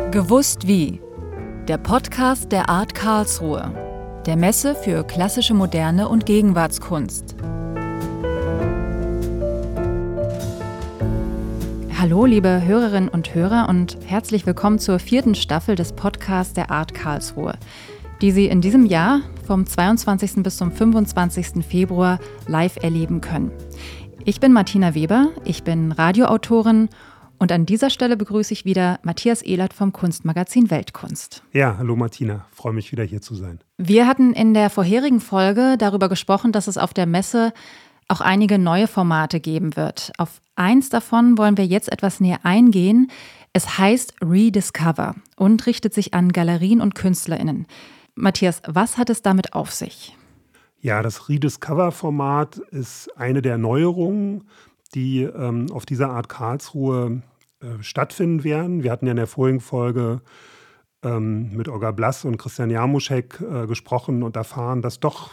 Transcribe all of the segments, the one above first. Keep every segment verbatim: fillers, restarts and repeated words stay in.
Gewusst wie. Der Podcast der Art Karlsruhe, der Messe für klassische Moderne und Gegenwartskunst. Hallo liebe Hörerinnen und Hörer und herzlich willkommen zur vierten Staffel des Podcasts der Art Karlsruhe, die Sie in diesem Jahr vom zweiundzwanzigsten bis zum fünfundzwanzigsten Februar live erleben können. Ich bin Martina Weber, ich bin Radioautorin und an dieser Stelle begrüße ich wieder Matthias Ehlert vom Kunstmagazin Weltkunst. Ja, hallo Martina, freue mich wieder hier zu sein. Wir hatten in der vorherigen Folge darüber gesprochen, dass es auf der Messe auch einige neue Formate geben wird. Auf eins davon wollen wir jetzt etwas näher eingehen. Es heißt Rediscover und richtet sich an Galerien und KünstlerInnen. Matthias, was hat es damit auf sich? Ja, das Rediscover-Format ist eine der Neuerungen, die ähm, auf dieser Art Karlsruhe äh, stattfinden werden. Wir hatten ja in der vorigen Folge ähm, mit Olga Blass und Christian Jarmuschek äh, gesprochen und erfahren, dass doch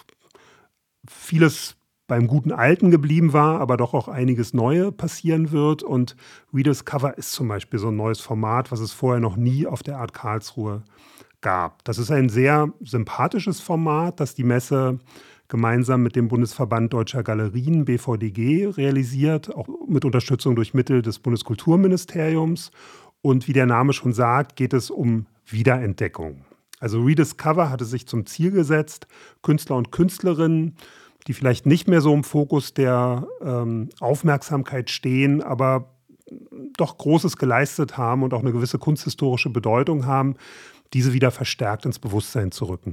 vieles beim guten Alten geblieben war, aber doch auch einiges Neue passieren wird. Und Rediscover ist zum Beispiel so ein neues Format, was es vorher noch nie auf der Art Karlsruhe gab. Das ist ein sehr sympathisches Format, das die Messe gemeinsam mit dem Bundesverband Deutscher Galerien, B V D G, realisiert, auch mit Unterstützung durch Mittel des Bundeskulturministeriums. Und wie der Name schon sagt, geht es um Wiederentdeckung. Also Rediscover hatte sich zum Ziel gesetzt, Künstler und Künstlerinnen, die vielleicht nicht mehr so im Fokus der ähm, Aufmerksamkeit stehen, aber doch Großes geleistet haben und auch eine gewisse kunsthistorische Bedeutung haben, diese wieder verstärkt ins Bewusstsein zu rücken.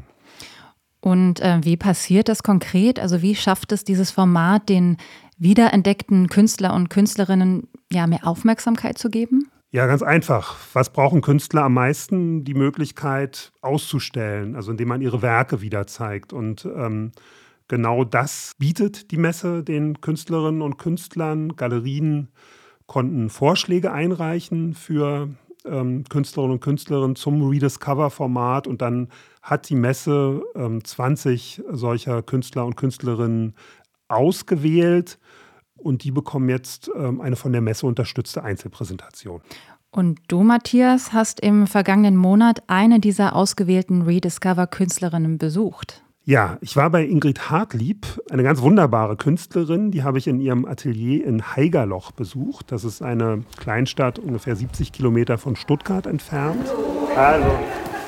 Und äh, wie passiert das konkret? Also wie schafft es dieses Format, den wiederentdeckten Künstler und Künstlerinnen ja, mehr Aufmerksamkeit zu geben? Ja, ganz einfach. Was brauchen Künstler am meisten? Die Möglichkeit auszustellen, also indem man ihre Werke wieder zeigt. Und ähm, genau das bietet die Messe den Künstlerinnen und Künstlern. Galerien konnten Vorschläge einreichen für ähm, Künstlerinnen und Künstler zum Rediscover-Format und dann hat die Messe ähm, zwanzig solcher Künstler und Künstlerinnen ausgewählt und die bekommen jetzt ähm, eine von der Messe unterstützte Einzelpräsentation. Und du, Matthias, hast im vergangenen Monat eine dieser ausgewählten Rediscover-Künstlerinnen besucht. Ja, ich war bei Ingrid Hartlieb, eine ganz wunderbare Künstlerin. Die habe ich in ihrem Atelier in Haigerloch besucht. Das ist eine Kleinstadt ungefähr siebzig Kilometer von Stuttgart entfernt. Hallo. Hallo.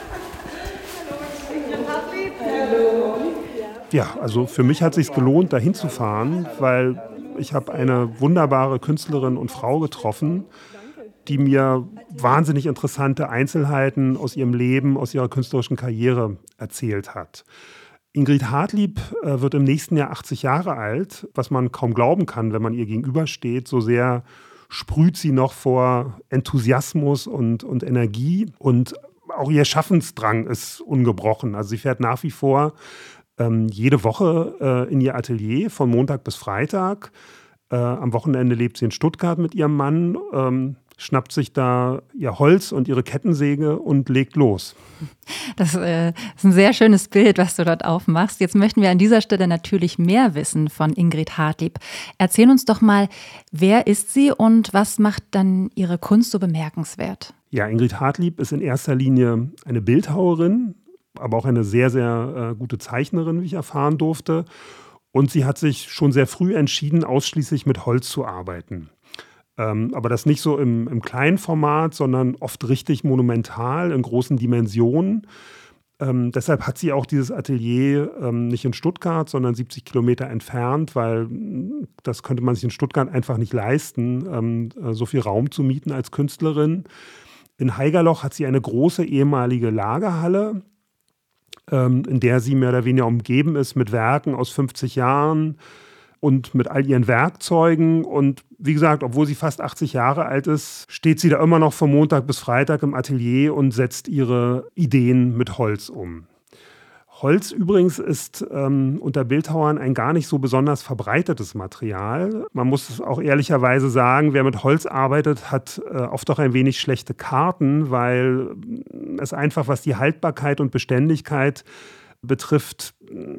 Ingrid Hartlieb. Hallo. Ja, also für mich hat es sich gelohnt, da hinzufahren, weil ich habe eine wunderbare Künstlerin und Frau getroffen, die mir wahnsinnig interessante Einzelheiten aus ihrem Leben, aus ihrer künstlerischen Karriere erzählt hat. Ingrid Hartlieb äh, wird im nächsten Jahr achtzig Jahre alt, was man kaum glauben kann, wenn man ihr gegenübersteht. So sehr sprüht sie noch vor Enthusiasmus und, und Energie. Und auch ihr Schaffensdrang ist ungebrochen. Also sie fährt nach wie vor ähm, jede Woche äh, in ihr Atelier von Montag bis Freitag. Äh, am Wochenende lebt sie in Stuttgart mit ihrem Mann, ähm, schnappt sich da ihr Holz und ihre Kettensäge und legt los. Das äh, ist ein sehr schönes Bild, was du dort aufmachst. Jetzt möchten wir an dieser Stelle natürlich mehr wissen von Ingrid Hartlieb. Erzähl uns doch mal, wer ist sie und was macht dann ihre Kunst so bemerkenswert? Ja, Ingrid Hartlieb ist in erster Linie eine Bildhauerin, aber auch eine sehr, sehr äh, gute Zeichnerin, wie ich erfahren durfte. Und sie hat sich schon sehr früh entschieden, ausschließlich mit Holz zu arbeiten. Ähm, aber das nicht so im, im kleinen Format, sondern oft richtig monumental, in großen Dimensionen. Ähm, deshalb hat sie auch dieses Atelier ähm, nicht in Stuttgart, sondern siebzig Kilometer entfernt, weil das könnte man sich in Stuttgart einfach nicht leisten, ähm, so viel Raum zu mieten als Künstlerin. In Haigerloch hat sie eine große ehemalige Lagerhalle, ähm, in der sie mehr oder weniger umgeben ist mit Werken aus fünfzig Jahren. Und mit all ihren Werkzeugen. Und wie gesagt, obwohl sie fast achtzig Jahre alt ist, steht sie da immer noch von Montag bis Freitag im Atelier und setzt ihre Ideen mit Holz um. Holz übrigens ist ähm, unter Bildhauern ein gar nicht so besonders verbreitetes Material. Man muss auch ehrlicherweise sagen, wer mit Holz arbeitet, hat äh, oft auch ein wenig schlechte Karten, weil es einfach, was die Haltbarkeit und Beständigkeit betrifft,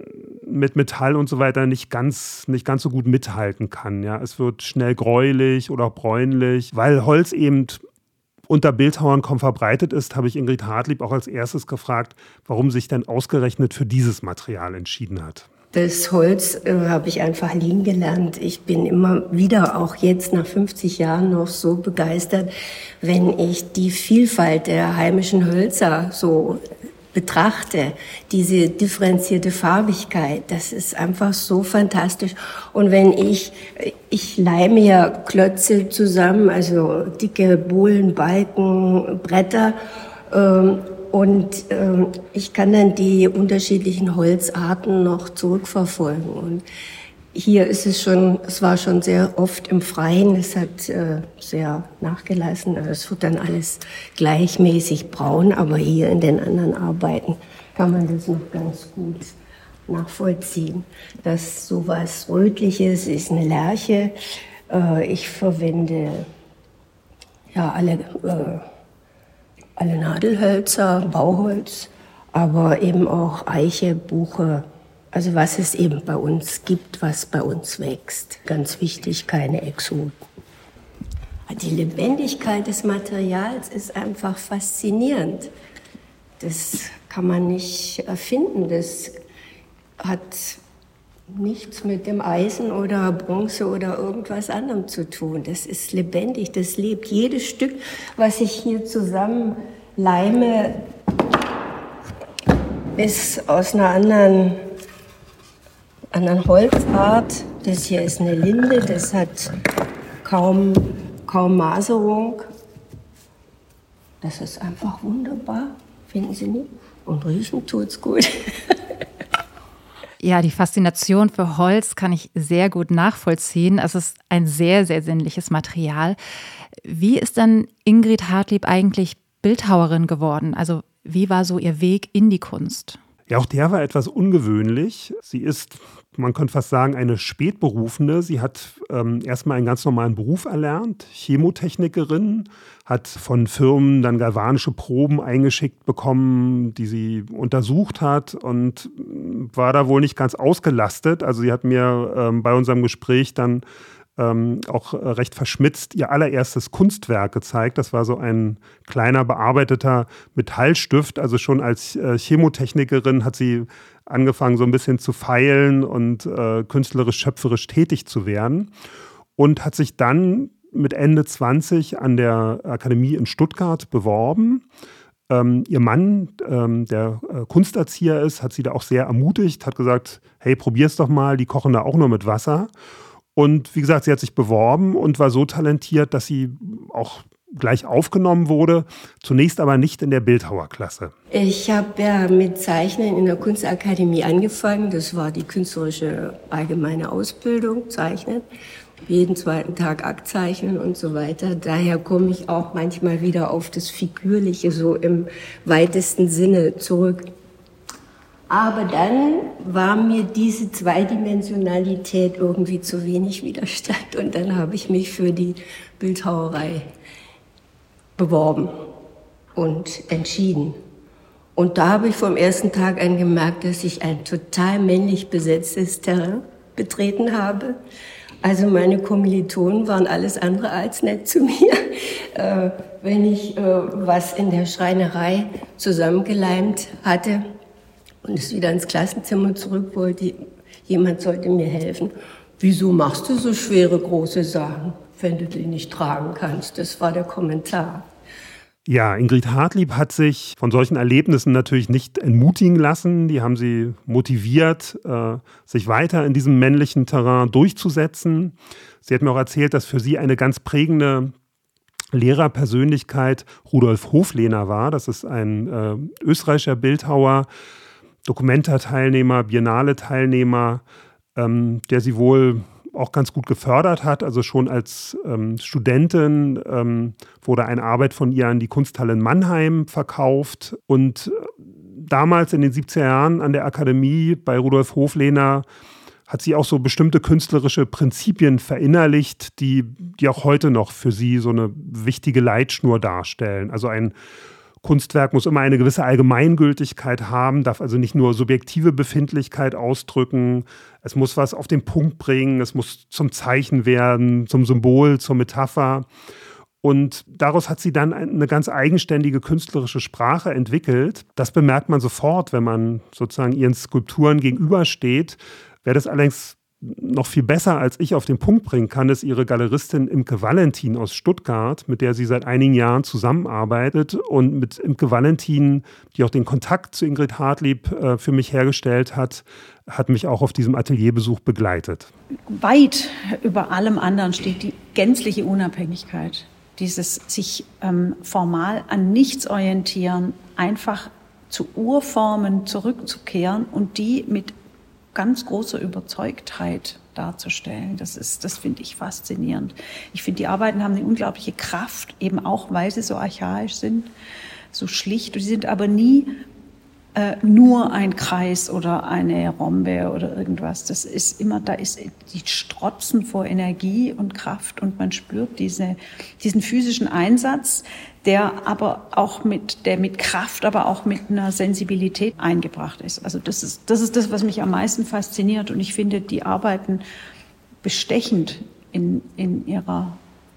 mit Metall und so weiter nicht ganz, nicht ganz so gut mithalten kann. Ja. Es wird schnell gräulich oder bräunlich, weil Holz eben unter Bildhauern kaum verbreitet ist, habe ich Ingrid Hartlieb auch als erstes gefragt, warum sie sich denn ausgerechnet für dieses Material entschieden hat. Das Holz äh, habe ich einfach lieben gelernt. Ich bin immer wieder, auch jetzt nach fünfzig Jahren, noch so begeistert, wenn ich die Vielfalt der heimischen Hölzer so betrachte, diese differenzierte Farbigkeit, das ist einfach so fantastisch. Und wenn ich, ich leime ja Klötze zusammen, also dicke Bohlen, Balken, Bretter, ähm, und ähm, ich kann dann die unterschiedlichen Holzarten noch zurückverfolgen. Und hier ist es schon, es war schon sehr oft im Freien, es hat äh, sehr nachgelassen. Also es wird dann alles gleichmäßig braun, aber hier in den anderen Arbeiten kann man das noch ganz gut nachvollziehen. Dass sowas Rötliches ist eine Lärche. Äh, ich verwende ja alle äh, alle Nadelhölzer, Bauholz, aber eben auch Eiche, Buche. Also was es eben bei uns gibt, was bei uns wächst. Ganz wichtig, keine Exoten. Die Lebendigkeit des Materials ist einfach faszinierend. Das kann man nicht erfinden. Das hat nichts mit dem Eisen oder Bronze oder irgendwas anderem zu tun. Das ist lebendig, das lebt. Jedes Stück, was ich hier zusammen leime, ist aus einer anderen, anderen Holzart. Das hier ist eine Linde, das hat kaum, kaum Maserung. Das ist einfach wunderbar, finden Sie nicht? Und riechen tut's gut. Ja, die Faszination für Holz kann ich sehr gut nachvollziehen. Es ist ein sehr, sehr sinnliches Material. Wie ist denn Ingrid Hartlieb eigentlich Bildhauerin geworden? Also wie war so ihr Weg in die Kunst? Ja, auch der war etwas ungewöhnlich. Sie ist, man könnte fast sagen, eine Spätberufene. Sie hat ähm, erstmal einen ganz normalen Beruf erlernt, Chemotechnikerin, hat von Firmen dann galvanische Proben eingeschickt bekommen, die sie untersucht hat und war da wohl nicht ganz ausgelastet. Also sie hat mir ähm, bei unserem Gespräch dann Ähm, auch recht verschmitzt ihr allererstes Kunstwerk gezeigt. Das war so ein kleiner bearbeiteter Metallstift. Also schon als äh, Chemotechnikerin hat sie angefangen, so ein bisschen zu feilen und äh, künstlerisch, schöpferisch tätig zu werden. Und hat sich dann mit Ende zwanzig an der Akademie in Stuttgart beworben. Ähm, ihr Mann, ähm, der äh, Kunsterzieher ist, hat sie da auch sehr ermutigt, hat gesagt, hey, probier's doch mal, die kochen da auch nur mit Wasser. Und wie gesagt, sie hat sich beworben und war so talentiert, dass sie auch gleich aufgenommen wurde, zunächst aber nicht in der Bildhauerklasse. Ich habe ja mit Zeichnen in der Kunstakademie angefangen. Das war die künstlerische allgemeine Ausbildung, Zeichnen. Jeden zweiten Tag Aktzeichnen und so weiter. Daher komme ich auch manchmal wieder auf das Figürliche so im weitesten Sinne zurück. Aber dann war mir diese Zweidimensionalität irgendwie zu wenig Widerstand und dann habe ich mich für die Bildhauerei beworben und entschieden. Und da habe ich vom ersten Tag an gemerkt, dass ich ein total männlich besetztes Terrain betreten habe. Also meine Kommilitonen waren alles andere als nett zu mir. Äh, wenn ich äh, was in der Schreinerei zusammengeleimt hatte, und es wieder ins Klassenzimmer zurück wollte, jemand sollte mir helfen. Wieso machst du so schwere, große Sachen, wenn du die nicht tragen kannst? Das war der Kommentar. Ja, Ingrid Hartlieb hat sich von solchen Erlebnissen natürlich nicht entmutigen lassen. Die haben sie motiviert, äh, sich weiter in diesem männlichen Terrain durchzusetzen. Sie hat mir auch erzählt, dass für sie eine ganz prägende Lehrerpersönlichkeit Rudolf Hoflehner war. Das ist ein äh, österreichischer Bildhauer, Documenta-Teilnehmer, Biennale-Teilnehmer, ähm, der sie wohl auch ganz gut gefördert hat. Also schon als ähm, Studentin ähm, wurde eine Arbeit von ihr an die Kunsthalle in Mannheim verkauft. Und damals in den siebziger Jahren an der Akademie bei Rudolf Hoflehner hat sie auch so bestimmte künstlerische Prinzipien verinnerlicht, die, die auch heute noch für sie so eine wichtige Leitschnur darstellen. Also ein Kunstwerk muss immer eine gewisse Allgemeingültigkeit haben, darf also nicht nur subjektive Befindlichkeit ausdrücken. Es muss was auf den Punkt bringen, es muss zum Zeichen werden, zum Symbol, zur Metapher. Und daraus hat sie dann eine ganz eigenständige künstlerische Sprache entwickelt. Das bemerkt man sofort, wenn man sozusagen ihren Skulpturen gegenübersteht. Wer das allerdings noch viel besser als ich auf den Punkt bringen kann, ist ihre Galeristin Imke Valentin aus Stuttgart, mit der sie seit einigen Jahren zusammenarbeitet. Und mit Imke Valentin, die auch den Kontakt zu Ingrid Hartlieb äh, für mich hergestellt hat, hat mich auch auf diesem Atelierbesuch begleitet. Weit über allem anderen steht die gänzliche Unabhängigkeit. Dieses sich ähm, formal an nichts orientieren, einfach zu Urformen zurückzukehren und die mit ganz großer Überzeugtheit darzustellen. Das ist, das finde ich faszinierend. Ich finde, die Arbeiten haben eine unglaubliche Kraft, eben auch, weil sie so archaisch sind, so schlicht. Und sie sind aber nie äh, nur ein Kreis oder eine Rhombe oder irgendwas. Das ist immer, da ist die strotzen vor Energie und Kraft und man spürt diese, diesen physischen Einsatz, der aber auch mit, der mit Kraft, aber auch mit einer Sensibilität eingebracht ist. Also das ist, das ist das, was mich am meisten fasziniert. Und ich finde die Arbeiten bestechend in, in ihrer,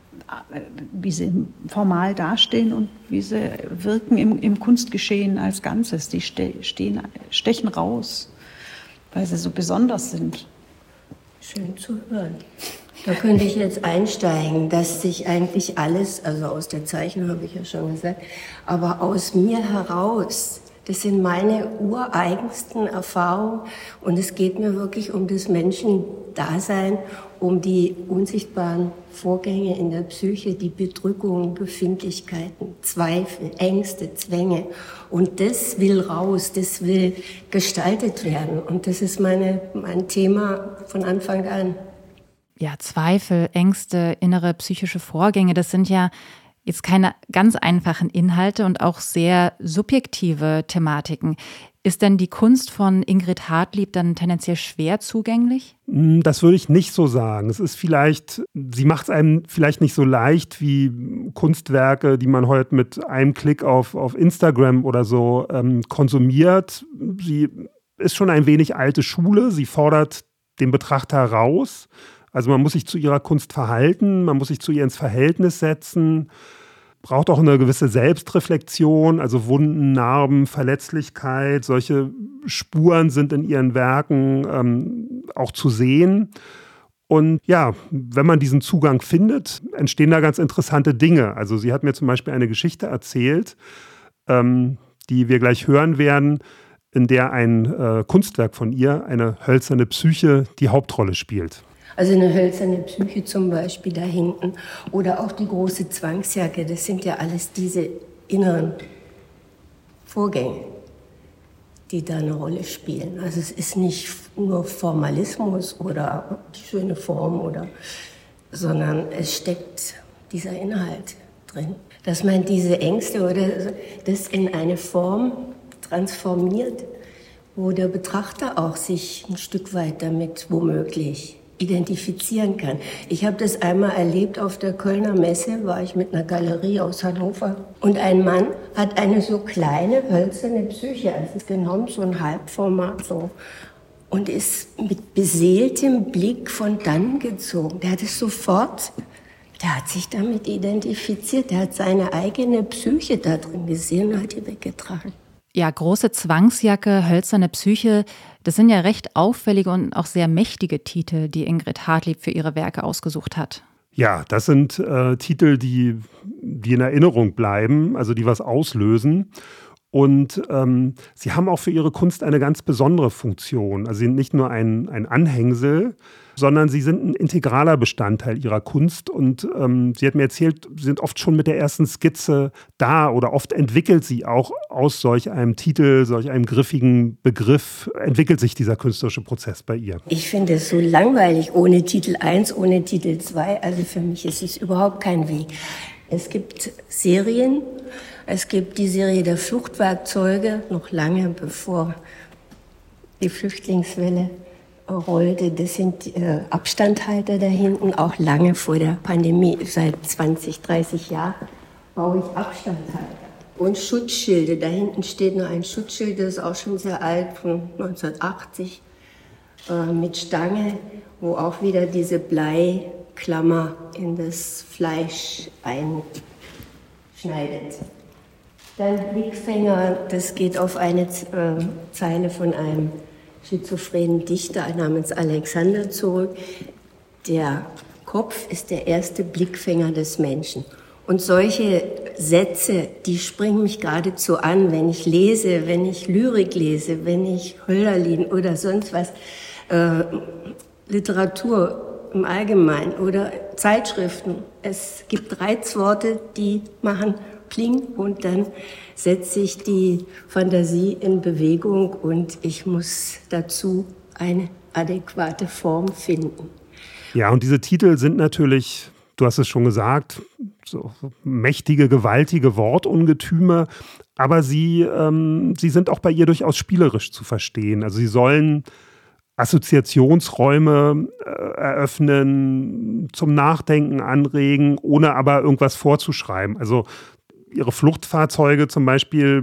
wie sie formal dastehen und wie sie wirken im, im Kunstgeschehen als Ganzes. Die ste, stehen, stechen raus, weil sie so besonders sind. Schön zu hören. Da könnte ich jetzt einsteigen, dass sich eigentlich alles, also aus der Zeichnung habe ich ja schon gesagt, aber aus mir heraus, das sind meine ureigensten Erfahrungen und es geht mir wirklich um das Menschendasein, um die unsichtbaren Vorgänge in der Psyche, die Bedrückungen, Befindlichkeiten, Zweifel, Ängste, Zwänge. Und das will raus, das will gestaltet werden. Und das ist meine, mein Thema von Anfang an. Ja, Zweifel, Ängste, innere psychische Vorgänge, das sind ja jetzt keine ganz einfachen Inhalte und auch sehr subjektive Thematiken. Ist denn die Kunst von Ingrid Hartlieb dann tendenziell schwer zugänglich? Das würde ich nicht so sagen. Es ist vielleicht, sie macht es einem vielleicht nicht so leicht wie Kunstwerke, die man heute mit einem Klick auf, auf Instagram oder so ähm, konsumiert. Sie ist schon ein wenig alte Schule. Sie fordert den Betrachter raus. Also man muss sich zu ihrer Kunst verhalten, man muss sich zu ihr ins Verhältnis setzen, braucht auch eine gewisse Selbstreflexion, also Wunden, Narben, Verletzlichkeit, solche Spuren sind in ihren Werken ähm, auch zu sehen. Und ja, wenn man diesen Zugang findet, entstehen da ganz interessante Dinge. Also sie hat mir zum Beispiel eine Geschichte erzählt, ähm, die wir gleich hören werden, in der ein äh, Kunstwerk von ihr, eine hölzerne Psyche, die Hauptrolle spielt. Also eine hölzerne Psyche zum Beispiel da hinten oder auch die große Zwangsjacke, das sind ja alles diese inneren Vorgänge, die da eine Rolle spielen. Also es ist nicht nur Formalismus oder die schöne Form, oder, sondern es steckt dieser Inhalt drin. Dass man diese Ängste oder das in eine Form transformiert, wo der Betrachter auch sich ein Stück weit damit womöglich identifizieren kann. Ich habe das einmal erlebt auf der Kölner Messe, war ich mit einer Galerie aus Hannover und ein Mann hat eine so kleine hölzerne Psyche, also genommen, so ein Halbformat so, und ist mit beseeltem Blick von dann gezogen. Der hat es sofort, der hat sich damit identifiziert, der hat seine eigene Psyche da drin gesehen und hat die weggetragen. Ja, große Zwangsjacke, hölzerne Psyche, das sind ja recht auffällige und auch sehr mächtige Titel, die Ingrid Hartlieb für ihre Werke ausgesucht hat. Ja, das sind äh, Titel, die, die in Erinnerung bleiben, also die was auslösen. Und ähm, sie haben auch für ihre Kunst eine ganz besondere Funktion. Also sie sind nicht nur ein, ein Anhängsel, sondern sie sind ein integraler Bestandteil ihrer Kunst. Und ähm, sie hat mir erzählt, sie sind oft schon mit der ersten Skizze da oder oft entwickelt sie auch aus solch einem Titel, solch einem griffigen Begriff, entwickelt sich dieser künstlerische Prozess bei ihr. Ich finde es so langweilig, ohne Titel eins, ohne Titel zwei. Also für mich ist es überhaupt kein Weg. Es gibt Serien, es gibt die Serie der Fluchtwerkzeuge, noch lange bevor die Flüchtlingswelle rollte. Das sind äh, Abstandhalter da hinten, auch lange vor der Pandemie. Seit zwanzig, dreißig Jahren baue ich Abstandhalter. Und Schutzschilde. Da hinten steht noch ein Schutzschild, das ist auch schon sehr alt, von neunzehnhundertachtzig, äh, mit Stange, wo auch wieder diese Blei Klammer in das Fleisch einschneidet. Dann Blickfänger, das geht auf eine äh, Zeile von einem schizophrenen Dichter namens Alexander zurück. Der Kopf ist der erste Blickfänger des Menschen. Und solche Sätze, die springen mich geradezu an, wenn ich lese, wenn ich Lyrik lese, wenn ich Hölderlin oder sonst was, äh, Literatur im Allgemeinen oder Zeitschriften. Es gibt Reizworte, die machen Pling und dann setzt sich die Fantasie in Bewegung und ich muss dazu eine adäquate Form finden. Ja, und diese Titel sind natürlich, du hast es schon gesagt, so mächtige, gewaltige Wortungetüme, aber sie, ähm, sie sind auch bei ihr durchaus spielerisch zu verstehen. Also sie sollen Assoziationsräume äh, eröffnen, zum Nachdenken anregen, ohne aber irgendwas vorzuschreiben. Also ihre Fluchtfahrzeuge zum Beispiel,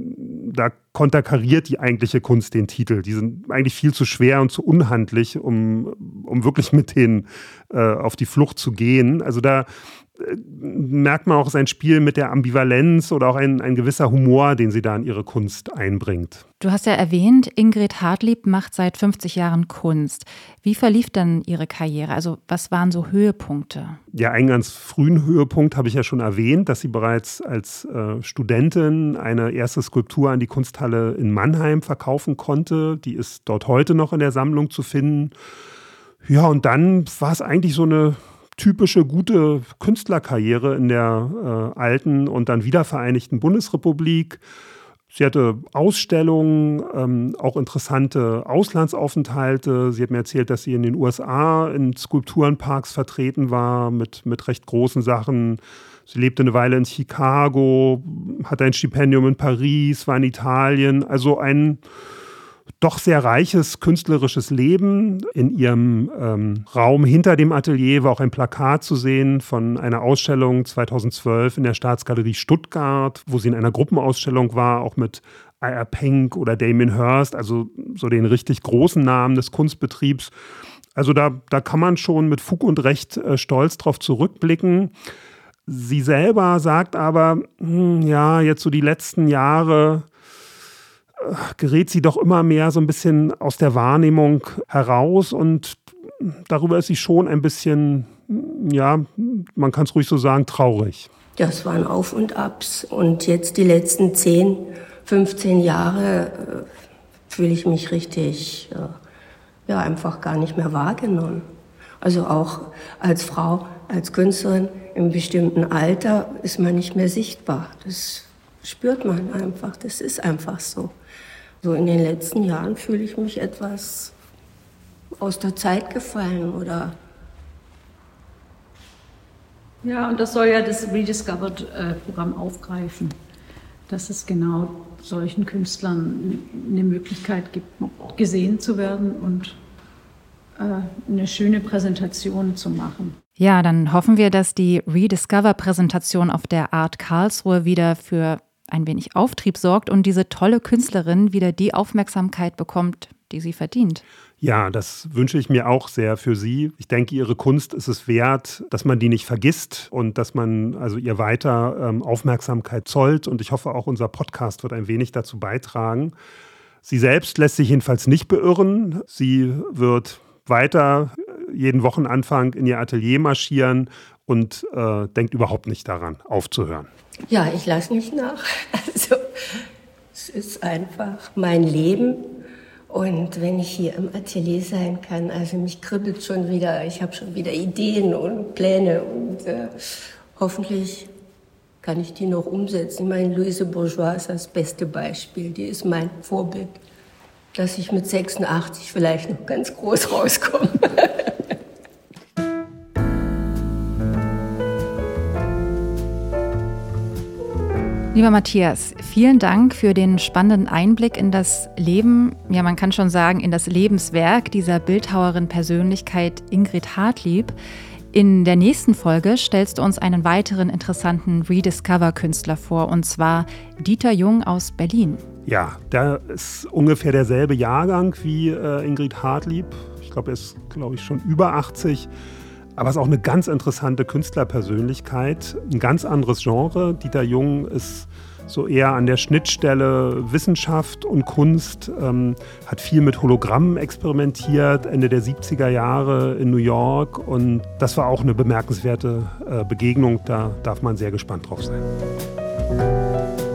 da konterkariert die eigentliche Kunst den Titel. Die sind eigentlich viel zu schwer und zu unhandlich, um, um wirklich mit denen äh, auf die Flucht zu gehen. Also da äh, merkt man auch sein Spiel mit der Ambivalenz oder auch ein, ein gewisser Humor, den sie da in ihre Kunst einbringt. Du hast ja erwähnt, Ingrid Hartlieb macht seit fünfzig Jahren Kunst. Wie verlief dann ihre Karriere? Also was waren so Höhepunkte? Ja, einen ganz frühen Höhepunkt habe ich ja schon erwähnt, dass sie bereits als äh, Studentin eine erste Skulptur an die Kunsthalle in Mannheim verkaufen konnte. Die ist dort heute noch in der Sammlung zu finden. Ja, und dann war es eigentlich so eine typische gute Künstlerkarriere in der äh, alten und dann wiedervereinigten Bundesrepublik. Sie hatte Ausstellungen, ähm, auch interessante Auslandsaufenthalte. Sie hat mir erzählt, dass sie in den U S A in Skulpturenparks vertreten war mit, mit recht großen Sachen. Sie lebte eine Weile in Chicago, hatte ein Stipendium in Paris, war in Italien. Also ein doch sehr reiches künstlerisches Leben. In ihrem ähm, Raum hinter dem Atelier war auch ein Plakat zu sehen von einer Ausstellung zweitausendzwölf in der Staatsgalerie Stuttgart, wo sie in einer Gruppenausstellung war, auch mit I R Penck oder Damien Hirst, also so den richtig großen Namen des Kunstbetriebs. Also da, da kann man schon mit Fug und Recht äh, stolz drauf zurückblicken. Sie selber sagt aber, hm, ja, jetzt so die letzten Jahre gerät sie doch immer mehr so ein bisschen aus der Wahrnehmung heraus und darüber ist sie schon ein bisschen, ja, man kann es ruhig so sagen, traurig. Das waren Auf und Abs und jetzt die letzten zehn, fünfzehn Jahre äh, fühle ich mich richtig, äh, ja, einfach gar nicht mehr wahrgenommen. Also auch als Frau, als Künstlerin im bestimmten Alter ist man nicht mehr sichtbar. Das spürt man einfach, das ist einfach so. So in den letzten Jahren fühle ich mich etwas aus der Zeit gefallen oder. Ja, und das soll ja das Rediscovered-Programm aufgreifen, dass es genau solchen Künstlern eine Möglichkeit gibt, gesehen zu werden und äh, eine schöne Präsentation zu machen. Ja, dann hoffen wir, dass die Rediscover-Präsentation auf der Art Karlsruhe wieder für ein wenig Auftrieb sorgt und diese tolle Künstlerin wieder die Aufmerksamkeit bekommt, die sie verdient. Ja, das wünsche ich mir auch sehr für sie. Ich denke, ihre Kunst ist es wert, dass man die nicht vergisst und dass man also ihr weiter ähm, Aufmerksamkeit zollt. Und ich hoffe, auch unser Podcast wird ein wenig dazu beitragen. Sie selbst lässt sich jedenfalls nicht beirren. Sie wird weiter jeden Wochenanfang in ihr Atelier marschieren und äh, denkt überhaupt nicht daran, aufzuhören. Ja, ich lasse nicht nach. Also es ist einfach mein Leben. Und wenn ich hier im Atelier sein kann, also mich kribbelt schon wieder, ich habe schon wieder Ideen und Pläne und äh, hoffentlich kann ich die noch umsetzen. Ich meine, Louise Bourgeois ist das beste Beispiel, die ist mein Vorbild, dass ich mit sechsundachtzig vielleicht noch ganz groß rauskomme. Lieber Matthias, vielen Dank für den spannenden Einblick in das Leben, ja man kann schon sagen, in das Lebenswerk dieser Bildhauerin-Persönlichkeit Ingrid Hartlieb. In der nächsten Folge stellst du uns einen weiteren interessanten Rediscover-Künstler vor, und zwar Dieter Jung aus Berlin. Ja, der ist ungefähr derselbe Jahrgang wie äh, Ingrid Hartlieb. Ich glaube, er ist, glaube ich, schon über achtzig. Aber es ist auch eine ganz interessante Künstlerpersönlichkeit, ein ganz anderes Genre. Dieter Jung ist so eher an der Schnittstelle Wissenschaft und Kunst, ähm, hat viel mit Hologrammen experimentiert, Ende der siebziger Jahre in New York. Und das war auch eine bemerkenswerte äh, Begegnung, da darf man sehr gespannt drauf sein.